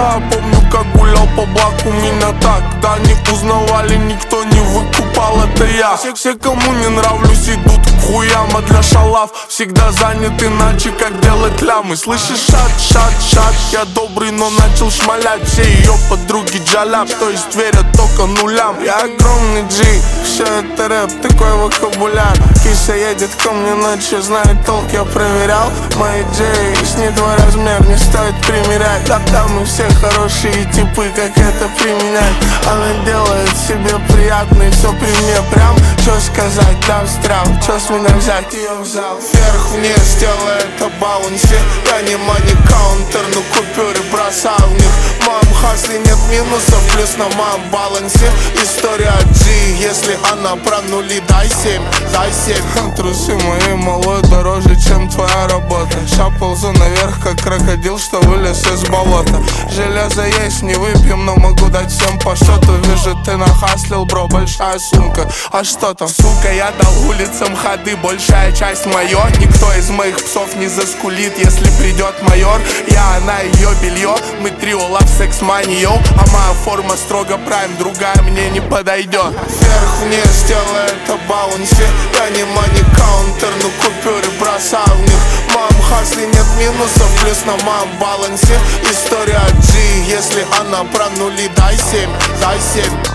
Да, помню, как гулял по блоку, меня тогда не узнавали, никто не выкупал, это я. Все, кому не нравлюсь, идут к хуям, а для шалав всегда занят, иначе как делать лямы. Слышишь, шат, я добрый, но начал шмалять. Все ее подруги джаляб, то есть верят только нулям. Я огромный G, все это рэп, такой вокабуляр. Киса едет ко мне ночью, знает толк, я проверял. Мои джей, с ней твой размер, не стоит примерять. Да, мы все хорошие типы, как это применять. Она делает себе приятно и все при мне прям. Чё сказать, да встрял, чё с меня взять, ее взял. Вверх-вниз, делай это баунси. Я не мани-каунтер, но купюры бросаю в них. В моем хасле нет минусов, плюс на моем балансе. История G, если она про нули, дай 7, дай 7. Трусы мои малой дороже, чем твоя работа. Ща ползу наверх, как крокодил, что вылез из болота. Железо есть, не выпьем, но могу дать всем по счету. Вижу, ты нахаслил, бро, большая сумка. А что там? Сука, я дал улицам ходы, большая часть моё. Никто из моих псов не заскулит, если придет майор. Я, она, ее белье, мы трио, лав, секс, мани, йоу. А моя форма строго прайм, другая мне не подойдет. Вверх-вниз, делай это баунси. Я не мани-каунтер, но купюры бросаю в них. В моем хасле нет минусов, плюс на моем балансе. История G, если она про нули, дай 7, дай 7.